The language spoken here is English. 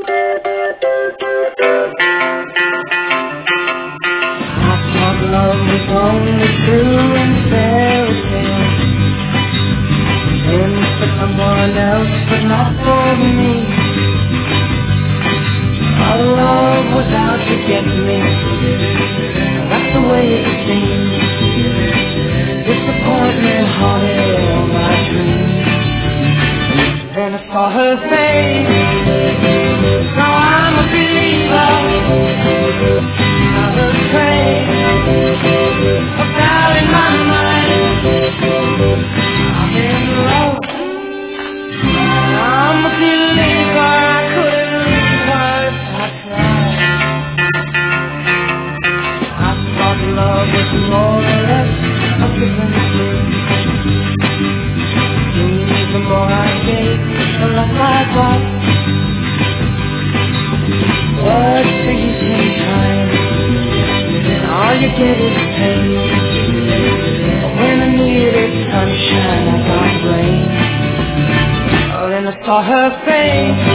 Love was only true in fairy tales, and for someone else, but not for me. Our love was out to get me. That's the way it seemed. Disappointment haunted all my dreams. Then I saw her face. Now I'm a believer. Not a trace of doubt in my mind. I'm in love. I'm a believer. I couldn't leave her if I tried. I thought love was more or less a given thing. The more I gave, the less I got. Words freeze in time, and all you get is pain. When I needed sunshine, I got rain. Oh, then I saw her face.